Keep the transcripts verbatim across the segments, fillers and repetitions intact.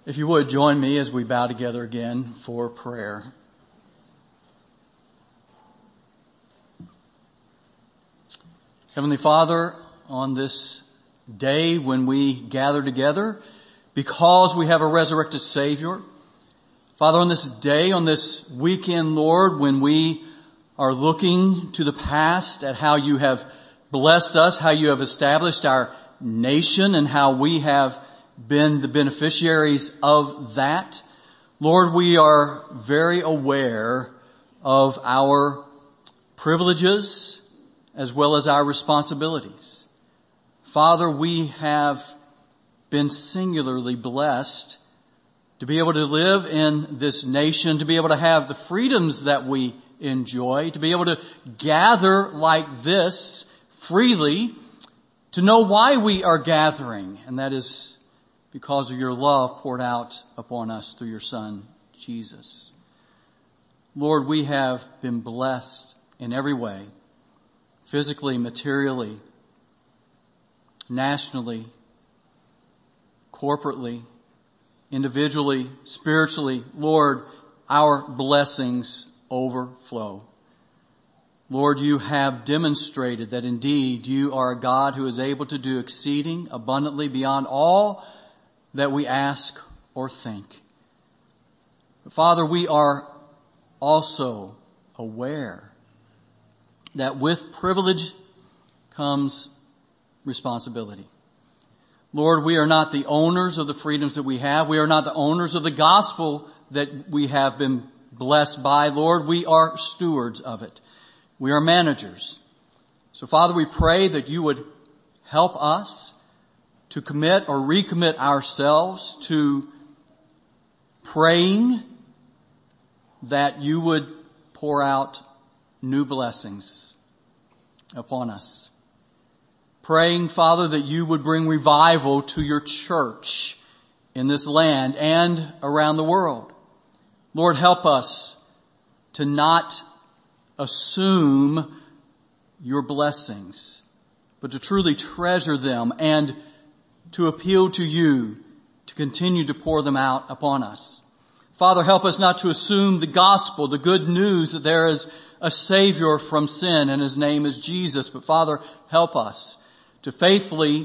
If you would, join me as we bow together again for prayer. Heavenly Father, on this day when we gather together, because we have a resurrected Savior, Father, on this day, on this weekend, Lord, when we are looking to the past at how you have blessed us, how you have established our nation, and how we have been the beneficiaries of that, Lord, we are very aware of our privileges as well as our responsibilities. Father, we have been singularly blessed to be able to live in this nation, to be able to have the freedoms that we enjoy, to be able to gather like this freely, to know why we are gathering, and that is because of your love poured out upon us through your Son, Jesus. Lord, we have been blessed in every way, physically, materially, nationally, corporately, individually, spiritually. Lord, our blessings overflow. Lord, you have demonstrated that indeed you are a God who is able to do exceeding abundantly beyond all that we ask or think. But Father, we are also aware that with privilege comes responsibility. Lord, we are not the owners of the freedoms that we have. We are not the owners of the gospel that we have been blessed by. Lord, we are stewards of it. We are managers. So Father, we pray that you would help us to commit or recommit ourselves to praying that you would pour out new blessings upon us. Praying, Father, that you would bring revival to your church in this land and around the world. Lord, help us to not assume your blessings, but to truly treasure them and to appeal to you to continue to pour them out upon us. Father, help us not to assume the gospel, the good news that there is a Savior from sin and his name is Jesus. But Father, help us to faithfully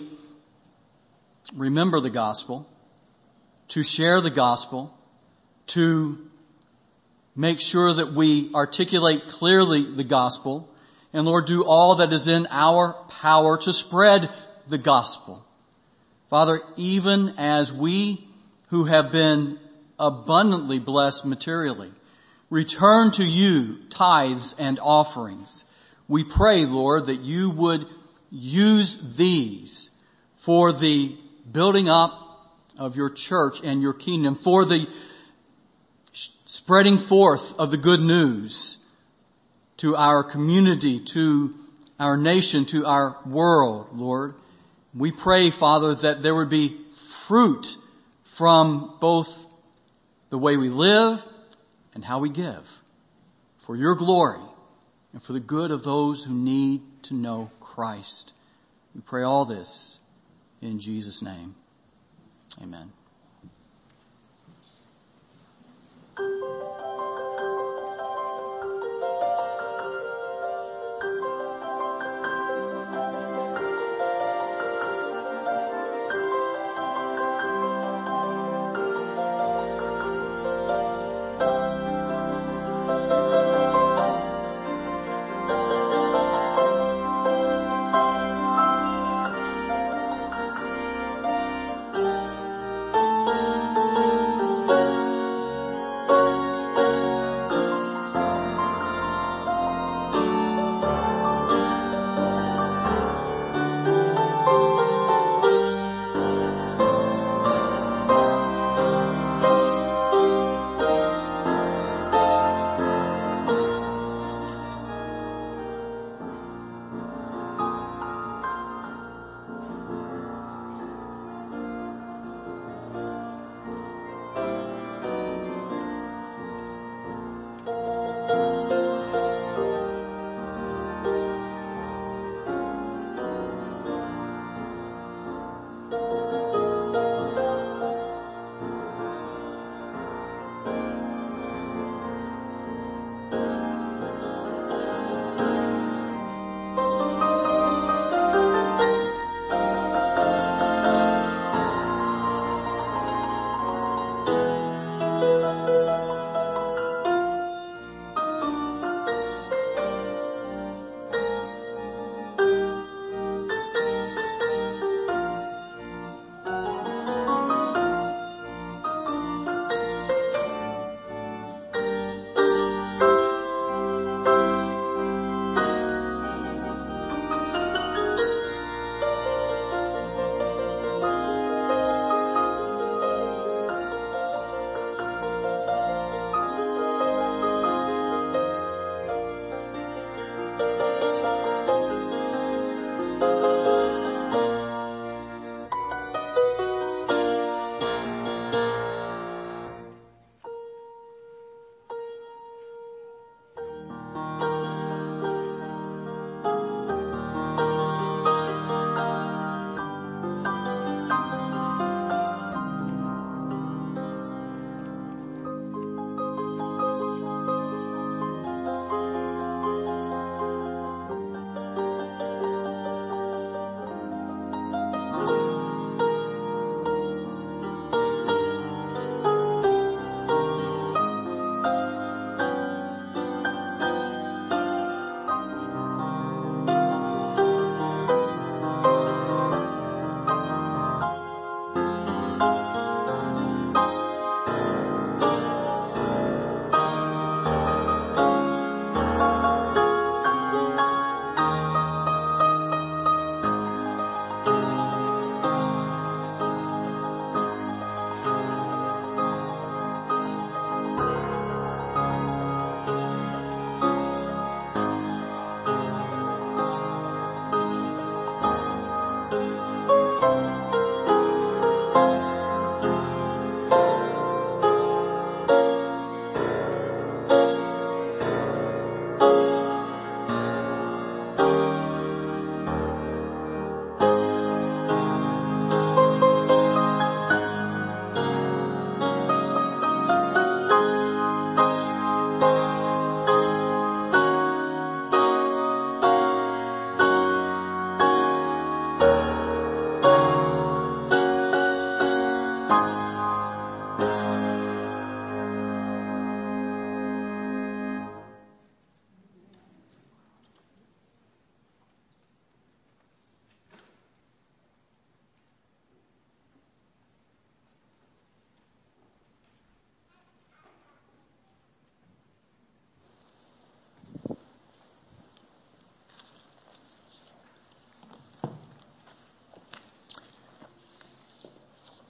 remember the gospel, to share the gospel, to make sure that we articulate clearly the gospel, and Lord, do all that is in our power to spread the gospel. Father, even as we who have been abundantly blessed materially return to you tithes and offerings, we pray, Lord, that you would use these for the building up of your church and your kingdom, for the spreading forth of the good news to our community, to our nation, to our world, Lord. We pray, Father, that there would be fruit from both the way we live and how we give, for your glory and for the good of those who need to know Christ. We pray all this in Jesus' name. Amen.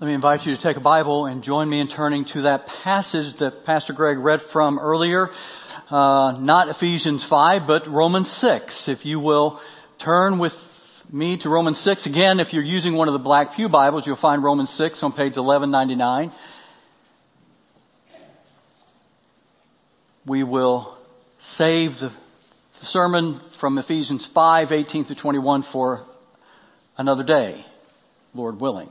Let me invite you to take a Bible and join me in turning to that passage that Pastor Greg read from earlier. Uh, not Ephesians five, but Romans six. If you will turn with me to Romans six. Again, if you're using one of the Black Pew Bibles, you'll find Romans six on page eleven ninety-nine. We will save the sermon from Ephesians five, eighteen through twenty-one for another day, Lord willing.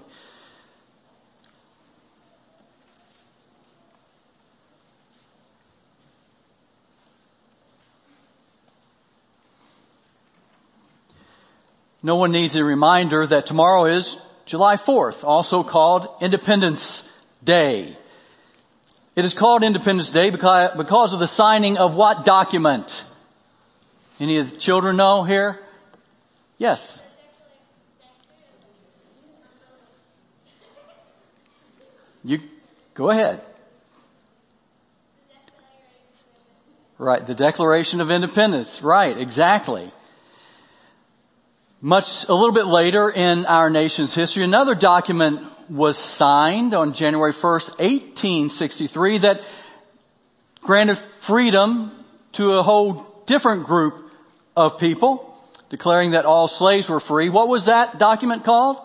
No one needs a reminder that tomorrow is July fourth, also called Independence Day. It is called Independence Day because, because of the signing of what document? Any of the children know here? Yes. You go ahead. Right, the Declaration of Independence. Right, exactly. Much, a little bit later in our nation's history, another document was signed on January first, eighteen sixty-three that granted freedom to a whole different group of people, declaring that all slaves were free. What was that document called?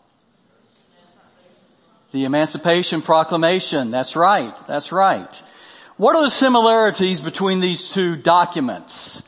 The Emancipation Proclamation. That's right. That's right. What are the similarities between these two documents?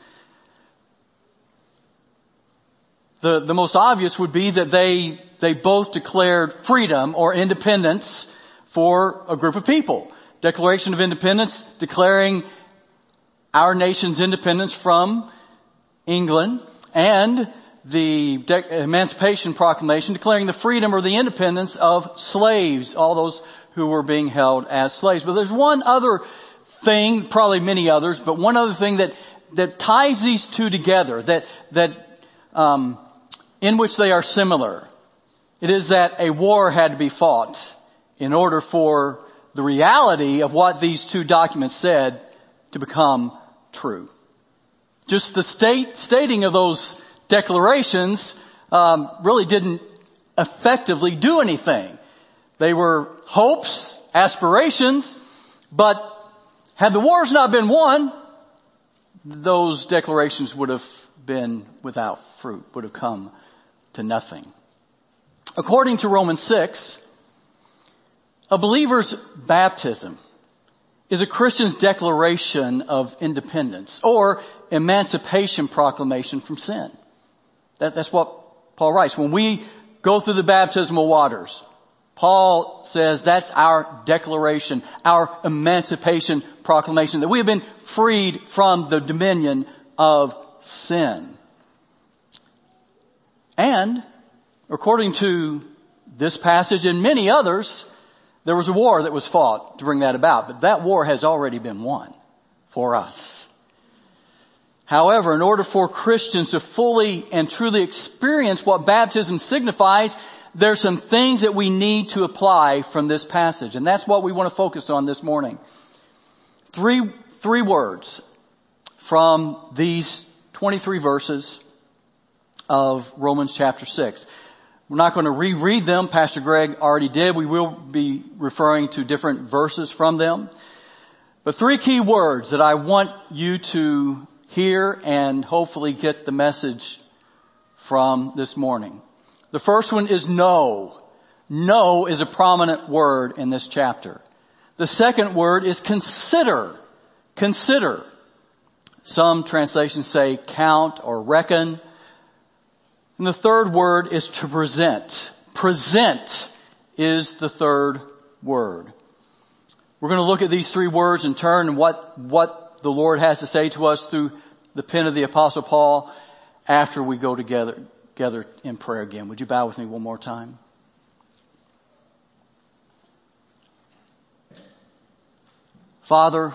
The, the most obvious would be that they, they both declared freedom or independence for a group of people. Declaration of Independence declaring our nation's independence from England, and the De- Emancipation Proclamation declaring the freedom or the independence of slaves, all those who were being held as slaves. But there's one other thing, probably many others, but one other thing that, that ties these two together, that, that, um, in which they are similar. It is that a war had to be fought in order for the reality of what these two documents said to become true. Just the state stating of those declarations um, really didn't effectively do anything. They were hopes, aspirations, but had the wars not been won, those declarations would have been without fruit, would have come to nothing. According to Romans six, a believer's baptism is a Christian's declaration of independence or emancipation proclamation from sin. That, that's what Paul writes. When we go through the baptismal waters, Paul says that's our declaration, our emancipation proclamation, that we have been freed from the dominion of sin. And according to this passage and many others, there was a war that was fought to bring that about. But that war has already been won for us. However, in order for Christians to fully and truly experience what baptism signifies, there's some things that we need to apply from this passage. And that's what we want to focus on this morning. Three, three words from these twenty-three verses of Romans chapter six. We're not going to reread them. Pastor Greg already did. We will be referring to different verses from them. But three key words that I want you to hear and hopefully get the message from this morning. The first one is no. No is a prominent word in this chapter. The second word is consider. Consider. Some translations say count or reckon. And the third word is to present. Present is the third word. We're going to look at these three words in turn and what, what the Lord has to say to us through the pen of the Apostle Paul after we go together, together in prayer again. Would you bow with me one more time? Father,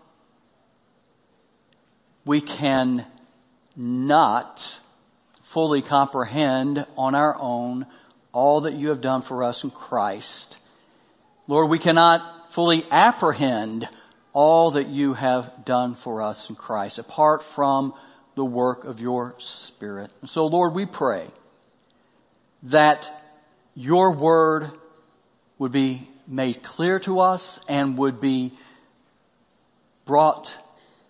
we can not fully comprehend on our own all that you have done for us in Christ. Lord, we cannot fully apprehend all that you have done for us in Christ apart from the work of your Spirit. And so, Lord, we pray that your word would be made clear to us and would be brought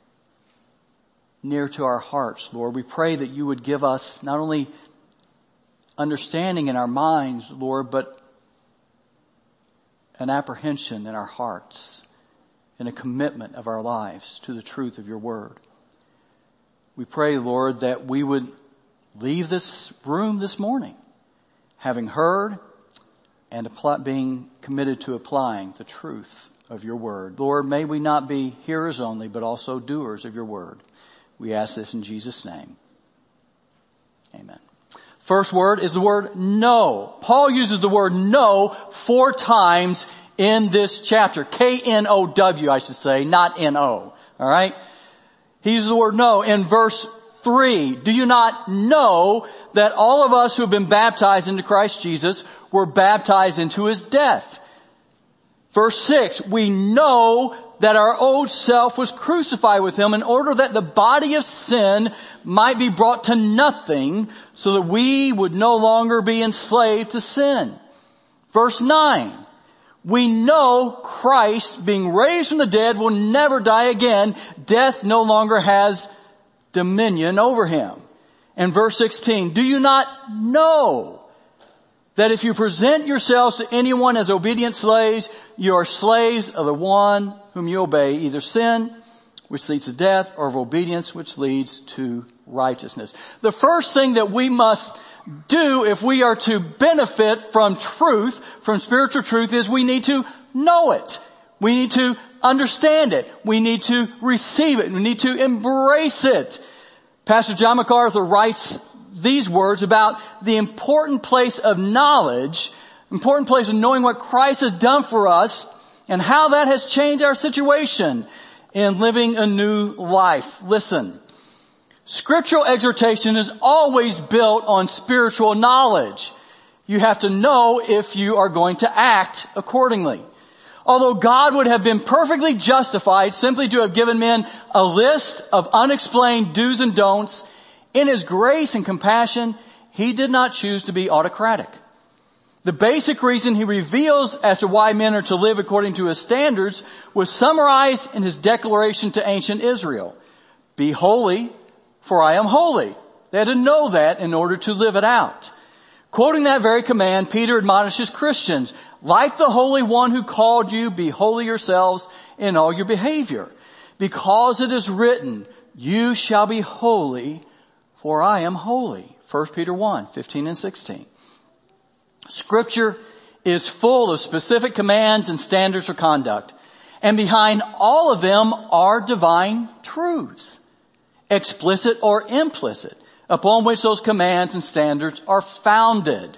near to our hearts, Lord. We pray that you would give us not only understanding in our minds, Lord, but an apprehension in our hearts and a commitment of our lives to the truth of your word. We pray, Lord, that we would leave this room this morning having heard and apply, being committed to applying the truth of your word. Lord, may we not be hearers only, but also doers of your word. We ask this in Jesus' name. Amen. First word is the word no. Paul uses the word no four times in this chapter. K N O W, I should say, not N O. All right? He uses the word no in verse three. Do you not know that all of us who have been baptized into Christ Jesus were baptized into his death? Verse six, we know that our old self was crucified with him in order that the body of sin might be brought to nothing, so that we would no longer be enslaved to sin. Verse nine, we know Christ, being raised from the dead, will never die again. Death no longer has dominion over him. And verse sixteen, do you not know that if you present yourselves to anyone as obedient slaves, you are slaves of the one whom you obey, either sin, which leads to death, or of obedience, which leads to righteousness. The first thing that we must do if we are to benefit from truth, from spiritual truth, is we need to know it. We need to understand it. We need to receive it. We need to embrace it. Pastor John MacArthur writes these words about the important place of knowledge, important place of knowing what Christ has done for us and how that has changed our situation in living a new life. Listen, scriptural exhortation is always built on spiritual knowledge. You have to know if you are going to act accordingly. Although God would have been perfectly justified simply to have given men a list of unexplained do's and don'ts, in his grace and compassion, he did not choose to be autocratic. The basic reason he reveals as to why men are to live according to his standards was summarized in his declaration to ancient Israel. Be holy, for I am holy. They had to know that in order to live it out. Quoting that very command, Peter admonishes Christians, like the Holy One who called you, be holy yourselves in all your behavior. Because it is written, you shall be holy, for I am holy. First Peter one, fifteen and sixteen. Scripture is full of specific commands and standards for conduct. And behind all of them are divine truths, explicit or implicit, upon which those commands and standards are founded.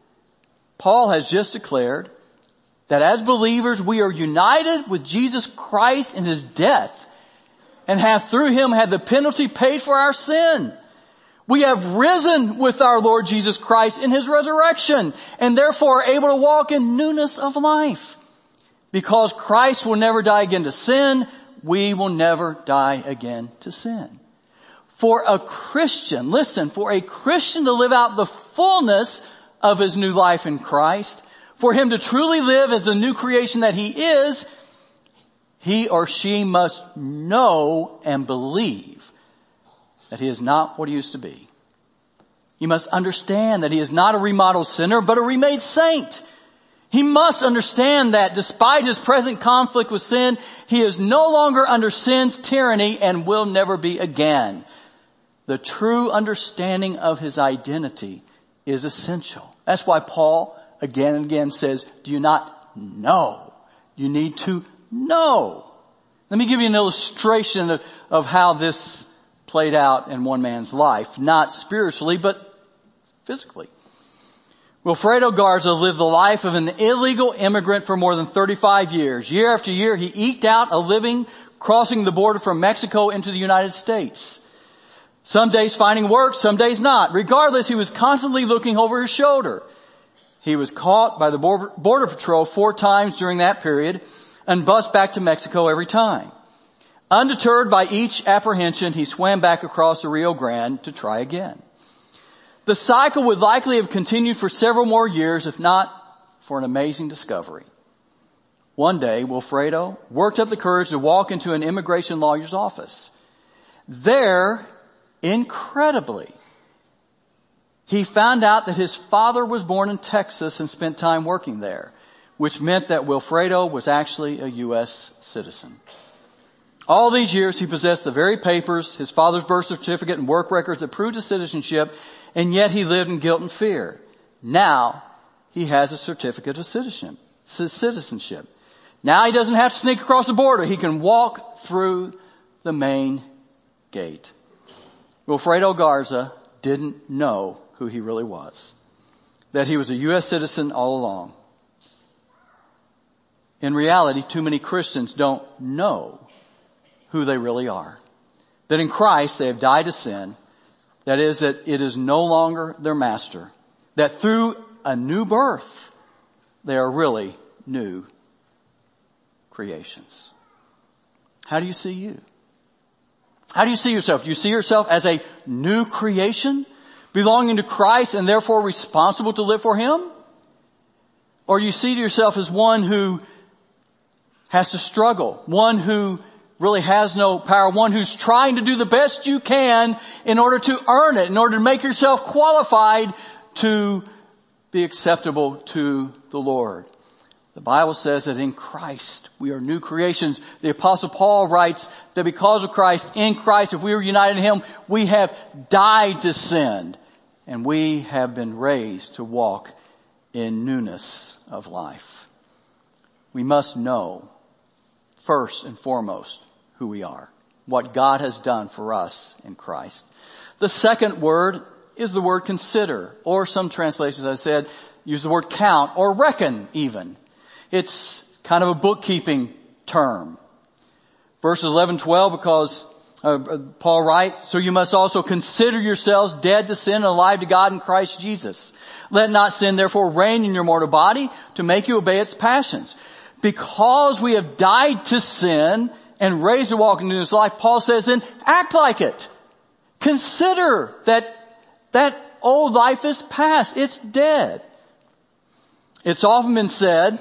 Paul has just declared that as believers we are united with Jesus Christ in his death and have through him had the penalty paid for our sin. We have risen with our Lord Jesus Christ in his resurrection and therefore are able to walk in newness of life. Because Christ will never die again to sin, we will never die again to sin. For a Christian, listen, for a Christian to live out the fullness of his new life in Christ, for him to truly live as the new creation that he is, he or she must know and believe that he is not what he used to be. He must understand that he is not a remodeled sinner, but a remade saint. He must understand that despite his present conflict with sin, he is no longer under sin's tyranny and will never be again. The true understanding of his identity is essential. That's why Paul again and again says, do you not know? You need to know. Let me give you an illustration of, of how this played out in one man's life, not spiritually, but physically. Wilfredo Garza lived the life of an illegal immigrant for more than thirty-five years. Year after year, he eked out a living crossing the border from Mexico into the United States. Some days finding work, some days not. Regardless, he was constantly looking over his shoulder. He was caught by the Border Patrol four times during that period and bused back to Mexico every time. Undeterred by each apprehension, he swam back across the Rio Grande to try again. The cycle would likely have continued for several more years, if not for an amazing discovery. One day, Wilfredo worked up the courage to walk into an immigration lawyer's office. There, incredibly, he found out that his father was born in Texas and spent time working there, which meant that Wilfredo was actually a U S citizen. All these years he possessed the very papers, his father's birth certificate and work records that proved his citizenship, and yet he lived in guilt and fear. Now he has a certificate of citizenship. Now he doesn't have to sneak across the border. He can walk through the main gate. Wilfredo Garza didn't know who he really was, that he was a U S citizen all along. In reality, too many Christians don't know who they really are. That in Christ they have died to sin. That is, that it is no longer their master. That through a new birth, they are really new creations. How do you see you? How do you see yourself? Do you see yourself as a new creation, belonging to Christ and therefore responsible to live for Him? Or do you see yourself as one who has to struggle, one who really has no power, one who's trying to do the best you can in order to earn it, in order to make yourself qualified to be acceptable to the Lord? The Bible says that in Christ we are new creations. The Apostle Paul writes that because of Christ, in Christ, if we were united in Him, we have died to sin and we have been raised to walk in newness of life. We must know first and foremost who we are, what God has done for us in Christ. The second word is the word consider, or some translations, as I said, use the word count or reckon even. It's kind of a bookkeeping term. Verses eleven, twelve, because uh, Paul writes, so you must also consider yourselves dead to sin and alive to God in Christ Jesus. Let not sin therefore reign in your mortal body to make you obey its passions. Because we have died to sin and raised to walk into this life, Paul says, then act like it. Consider that that old life is past. It's dead. It's often been said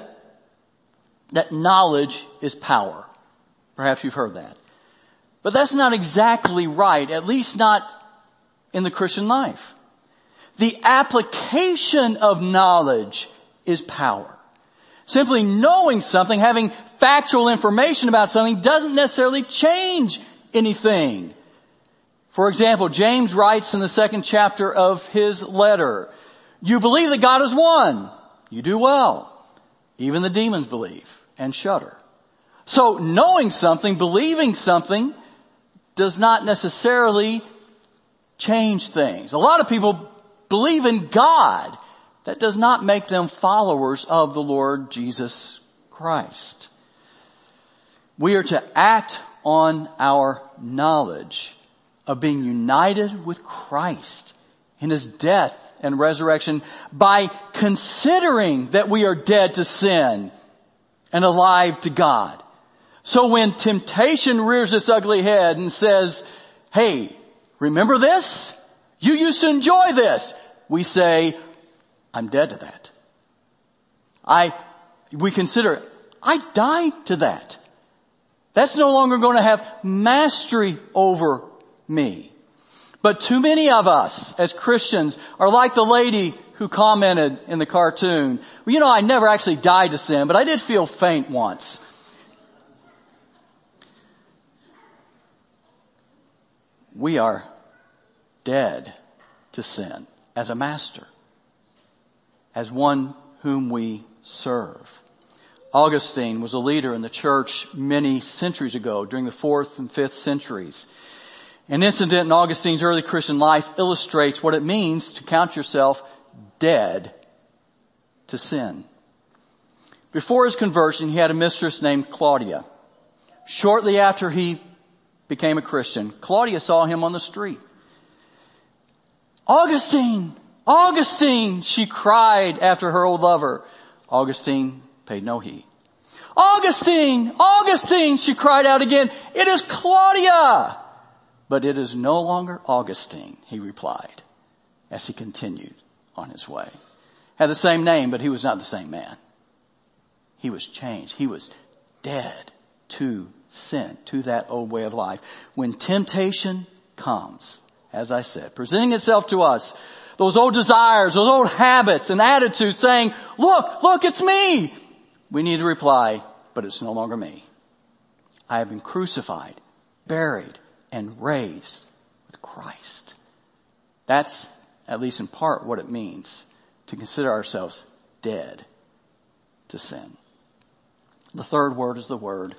that knowledge is power. Perhaps you've heard that. But that's not exactly right, at least not in the Christian life. The application of knowledge is power. Simply knowing something, having factual information about something doesn't necessarily change anything. For example, James writes in the second chapter of his letter, you believe that God is one. You do well. Even the demons believe and shudder. So knowing something, believing something does not necessarily change things. A lot of people believe in God. That does not make them followers of the Lord Jesus Christ. We are to act on our knowledge of being united with Christ in His death and resurrection by considering that we are dead to sin and alive to God. So when temptation rears its ugly head and says, hey, remember this? You used to enjoy this. We say, I'm dead to that. I, we consider, I died to that. That's no longer going to have mastery over me. But too many of us as Christians are like the lady who commented in the cartoon, well, you know, I never actually died to sin, but I did feel faint once. We are dead to sin as a master, as one whom we serve. Augustine was a leader in the church many centuries ago, during the fourth and fifth centuries. An incident in Augustine's early Christian life illustrates what it means to count yourself dead to sin. Before his conversion, he had a mistress named Claudia. Shortly after he became a Christian, Claudia saw him on the street. Augustine! Augustine! She cried after her old lover. Augustine paid no heed. Augustine! Augustine! She cried out again. It is Claudia! But it is no longer Augustine, he replied, as he continued on his way. had the same name, but he was not the same man. He was changed. He was dead to sin, to that old way of life. When temptation comes, as I said, presenting itself to us, those old desires, those old habits and attitudes saying, look, look, it's me. We need to reply, but it's no longer me. I have been crucified, buried, and raised with Christ. That's, at least in part, what it means to consider ourselves dead to sin. The third word is the word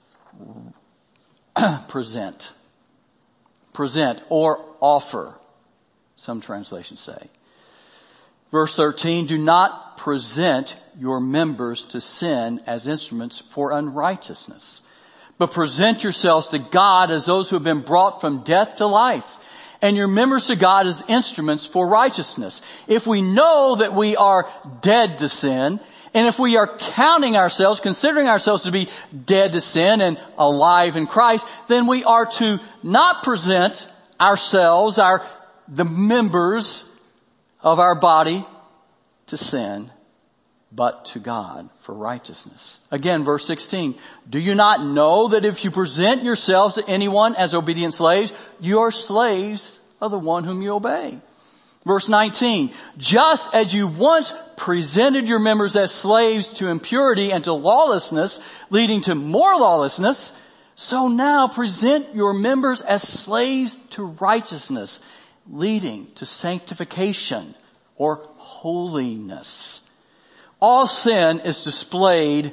present. Present or offer, some translations say. Verse thirteen, do not present your members to sin as instruments for unrighteousness, but present yourselves to God as those who have been brought from death to life, and your members to God as instruments for righteousness. If we know that we are dead to sin, and if we are counting ourselves, considering ourselves to be dead to sin and alive in Christ, then we are to not present ourselves, our, the members of our body to sin, but to God for righteousness. Again, verse sixteen, do you not know that if you present yourselves to anyone as obedient slaves, you are slaves of the one whom you obey? Verse nineteen, just as you once presented your members as slaves to impurity and to lawlessness, leading to more lawlessness, so now present your members as slaves to righteousness, leading to sanctification or holiness. All sin is displayed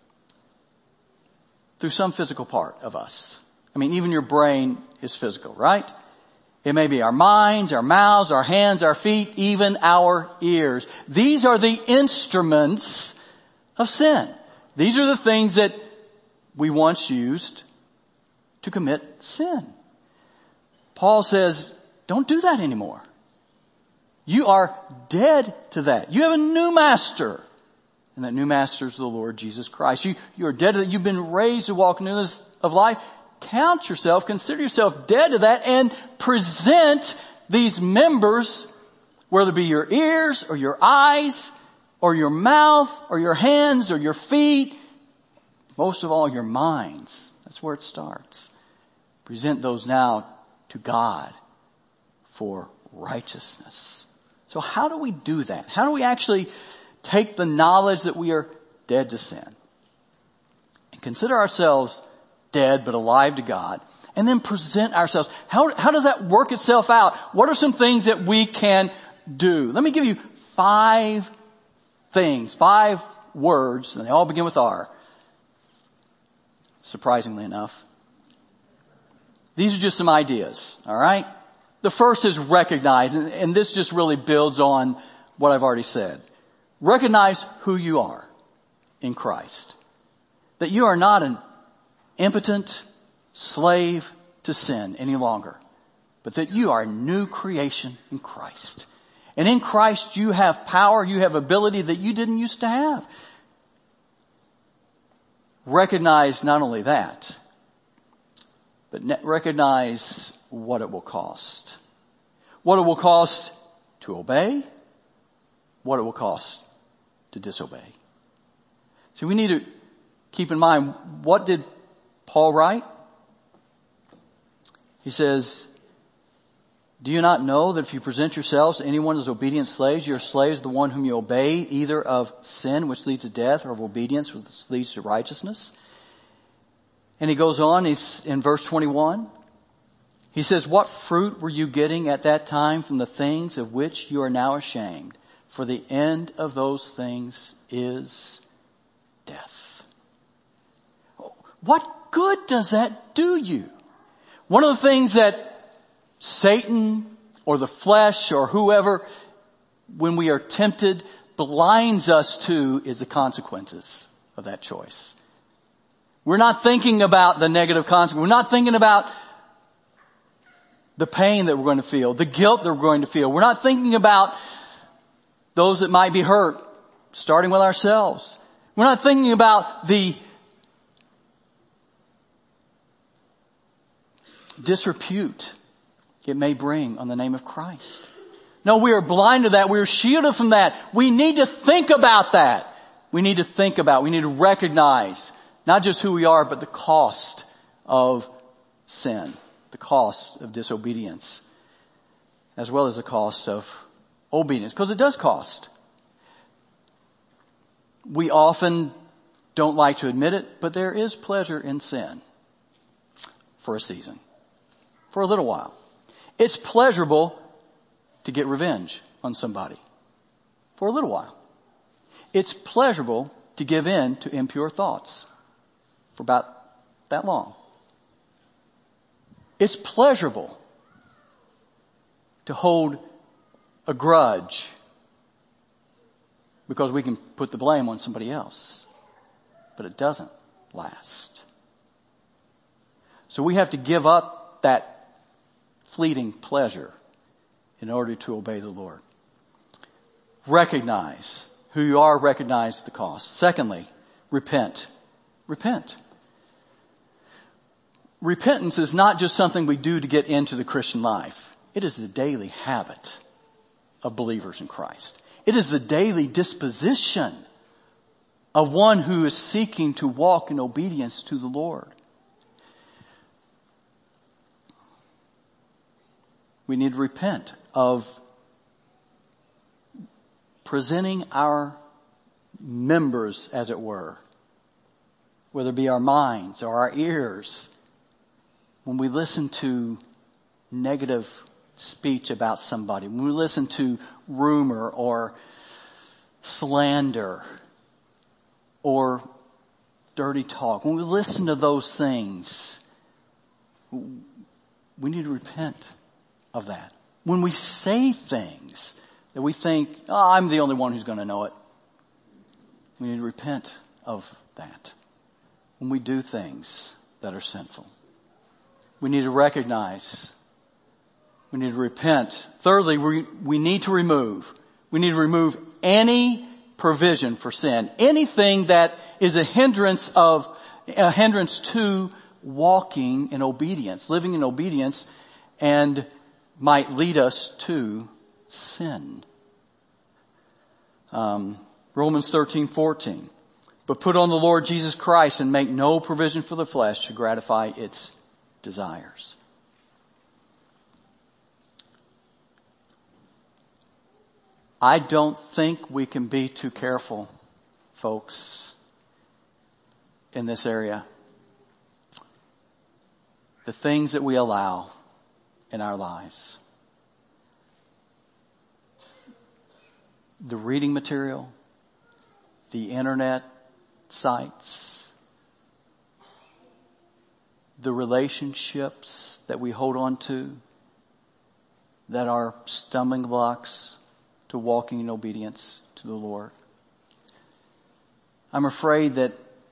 through some physical part of us. I mean, even your brain is physical, right? It may be our minds, our mouths, our hands, our feet, even our ears. These are the instruments of sin. These are the things that we once used to commit sin. Paul says, don't do that anymore. You are dead to that. You have a new master. And that new master is the Lord Jesus Christ. You, you are dead to that. You've been raised to walk in newness of life. Count yourself, consider yourself dead to that, and present these members, whether it be your ears or your eyes or your mouth or your hands or your feet, most of all your minds. That's where it starts. Present those now to God for righteousness. So how do we do that? How do we actually take the knowledge that we are dead to sin and consider ourselves dead but alive to God, and then present ourselves? How, how does that work itself out? What are some things that we can do? Let me give you five things, five words, and they all begin with R. Surprisingly enough. These are just some ideas, all right? The first is recognize, and, and this just really builds on what I've already said. Recognize who you are in Christ. That you are not an impotent slave to sin any longer, but that you are a new creation in Christ. And in Christ you have power, you have ability that you didn't used to have. Recognize not only that, but recognize what it will cost. What it will cost to obey, what it will cost to disobey. So we need to keep in mind, what did Paul write? He says, do you not know that if you present yourselves to anyone as obedient slaves, you are slaves of the one whom you obey, either of sin, which leads to death, or of obedience, which leads to righteousness? And he goes on, he's in verse twenty-one. He says, what fruit were you getting at that time from the things of which you are now ashamed? For the end of those things is death. What good does that do you? One of the things that Satan or the flesh or whoever, when we are tempted, blinds us to is the consequences of that choice. We're not thinking about the negative consequences. We're not thinking about the pain that we're going to feel, the guilt that we're going to feel. We're not thinking about those that might be hurt, starting with ourselves. We're not thinking about the disrepute it may bring on the name of Christ. No, we are blind to that. We are shielded from that. We need to think about that. We need to think about, we need to recognize not just who we are, but the cost of sin, the cost of disobedience, as well as the cost of obedience, because it does cost. We often don't like to admit it, but there is pleasure in sin for a season, for a little while. It's pleasurable to get revenge on somebody for a little while. It's pleasurable to give in to impure thoughts for about that long. It's pleasurable to hold a grudge because we can put the blame on somebody else, but it doesn't last. So we have to give up that fleeting pleasure in order to obey the Lord. Recognize who you are, recognize the cost. Secondly, repent. Repent. Repentance is not just something we do to get into the Christian life. It is the daily habit of believers in Christ. It is the daily disposition of one who is seeking to walk in obedience to the Lord. We need to repent of presenting our members, as it were, whether it be our minds or our ears, when we listen to negative speech about somebody, when we listen to rumor or slander or dirty talk, when we listen to those things, we need to repent of that. When we say things that we think, oh, I'm the only one who's going to know it, we need to repent of that. When we do things that are sinful, we need to recognize, we need to repent. Thirdly, we, we need to remove, we need to remove any provision for sin, anything that is a hindrance of, a hindrance to walking in obedience, living in obedience, and might lead us to sin. Um, Romans thirteen fourteen. But put on the Lord Jesus Christ and make no provision for the flesh to gratify its desires. I don't think we can be too careful, folks, in this area. The things that we allow in our lives. The reading material, the internet sites, the relationships that we hold on to that are stumbling blocks to walking in obedience to the Lord. I'm afraid that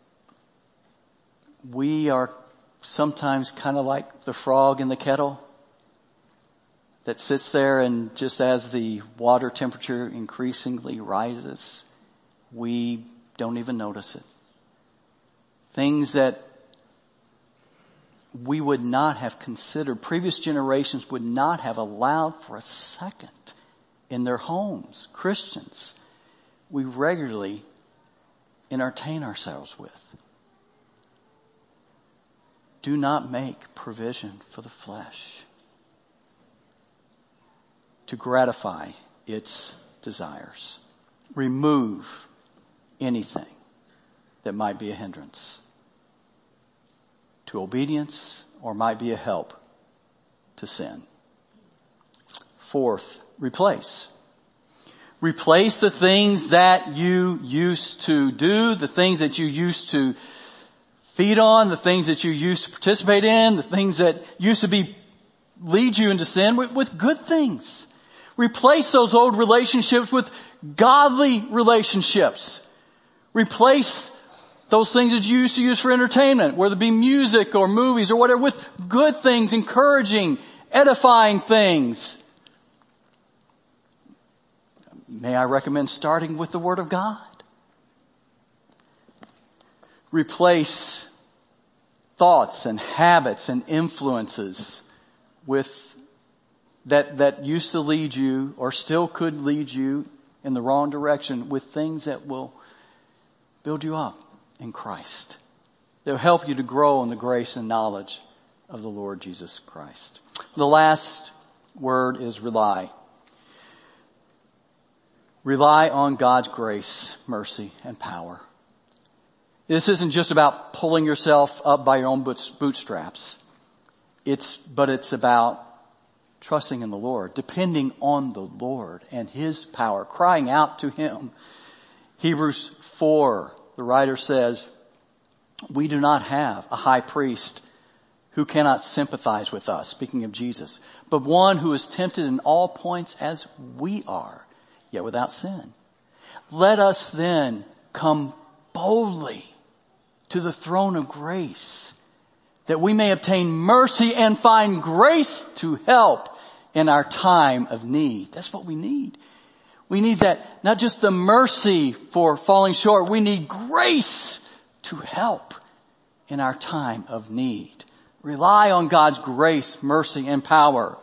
we are sometimes kind of like the frog in the kettle that sits there, and just as the water temperature increasingly rises, we don't even notice it. Things that we would not have considered, previous generations would not have allowed for a second in their homes, Christians, we regularly entertain ourselves with. Do not make provision for the flesh to gratify its desires. Remove anything that might be a hindrance to obedience or might be a help to sin. Fourth, replace. Replace the things that you used to do, the things that you used to feed on, the things that you used to participate in, the things that used to be lead you into sin with, with good things. Replace those old relationships with godly relationships. Replace those things that you used to use for entertainment, whether it be music or movies or whatever, with good things, encouraging, edifying things. May I recommend starting with the Word of God? Replace thoughts and habits and influences with that, that used to lead you or still could lead you in the wrong direction with things that will build you up in Christ. They'll help you to grow in the grace and knowledge of the Lord Jesus Christ. The last word is rely. Rely on God's grace, mercy, and power. This isn't just about pulling yourself up by your own bootstraps. It's, but it's about trusting in the Lord, depending on the Lord and His power, crying out to Him. Hebrews four, the writer says, we do not have a high priest who cannot sympathize with us, speaking of Jesus, but one who is tempted in all points as we are, yet without sin. Let us then come boldly to the throne of grace, that we may obtain mercy and find grace to help in our time of need. That's what we need. We need that, not just the mercy for falling short, we need grace to help in our time of need. Rely on God's grace, mercy, and power.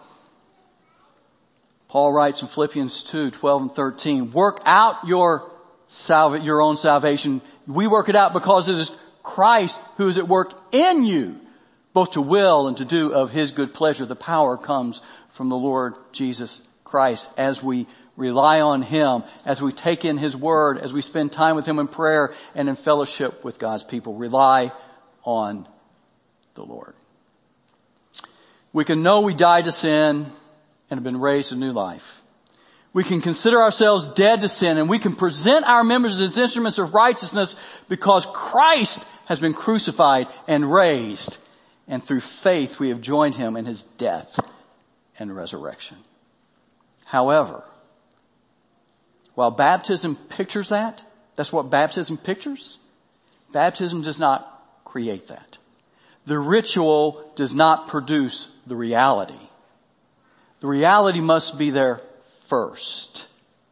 Paul writes in Philippians two, twelve and thirteen, work out your salva- your own salvation. We work it out because it is Christ who is at work in you, both to will and to do of His good pleasure. The power comes from the Lord Jesus Christ as we rely on Him, as we take in His Word, as we spend time with Him in prayer and in fellowship with God's people. Rely on the Lord. We can know we died to sin and have been raised to new life. We can consider ourselves dead to sin, and we can present our members as instruments of righteousness because Christ has been crucified and raised, and through faith we have joined Him in His death and resurrection. However, while baptism pictures that, that's what baptism pictures, baptism does not create that. The ritual does not produce the reality. The reality must be there first.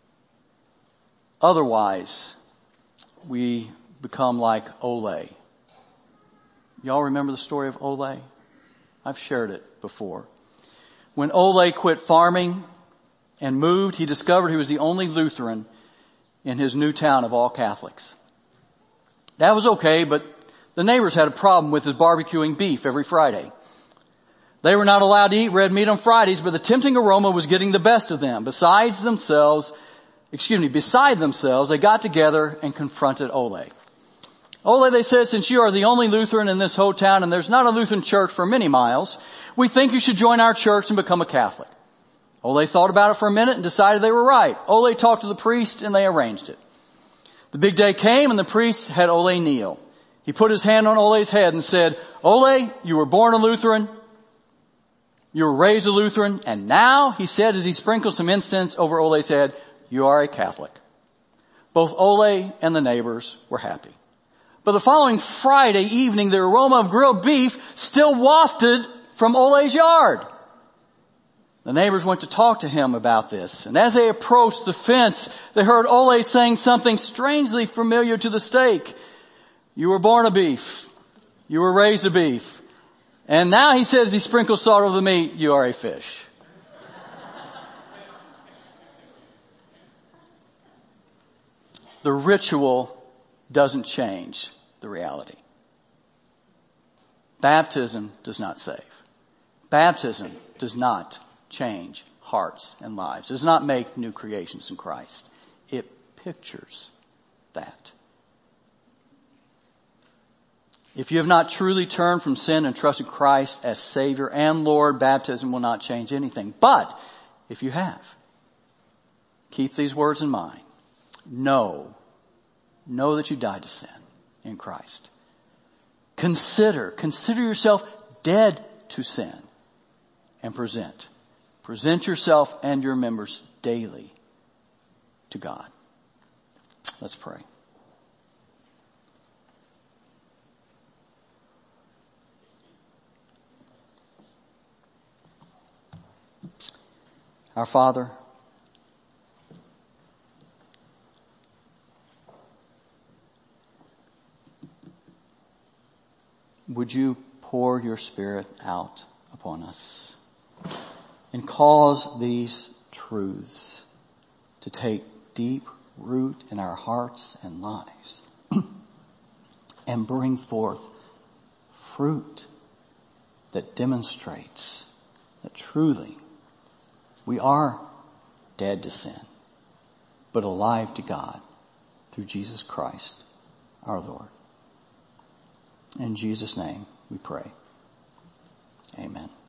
Otherwise, we become like Ole. Y'all remember the story of Ole? I've shared it before. When Ole quit farming and moved, he discovered he was the only Lutheran in his new town of all Catholics. That was okay, but the neighbors had a problem with his barbecuing beef every Friday. They were not allowed to eat red meat on Fridays, but the tempting aroma was getting the best of them. Besides themselves, excuse me, beside themselves, they got together and confronted Ole. Ole, they said, since you are the only Lutheran in this whole town and there's not a Lutheran church for many miles, we think you should join our church and become a Catholic. Ole thought about it for a minute and decided they were right. Ole talked to the priest and they arranged it. The big day came and the priest had Ole kneel. He put his hand on Ole's head and said, Ole, you were born a Lutheran. You were raised a Lutheran. And now, he said as he sprinkled some incense over Ole's head, you are a Catholic. Both Ole and the neighbors were happy. But the following Friday evening, the aroma of grilled beef still wafted from Ole's yard. The neighbors went to talk to him about this. And as they approached the fence, they heard Ole saying something strangely familiar to the steak. You were born a beef. You were raised a beef. And now, he says, he sprinkles salt over the meat. You are a fish. The ritual doesn't change the reality. Baptism does not save. Baptism does not change hearts and lives. It does not make new creations in Christ. It pictures that. If you have not truly turned from sin and trusted Christ as Savior and Lord, baptism will not change anything. But if you have, keep these words in mind. Know, know that you died to sin in Christ. Consider, consider yourself dead to sin and present. Present yourself and your members daily to God. Let's pray. Our Father, would you pour your Spirit out upon us? and cause these truths to take deep root in our hearts and lives and bring forth fruit that demonstrates that truly we are dead to sin, but alive to God through Jesus Christ our Lord. In Jesus' name we pray. Amen.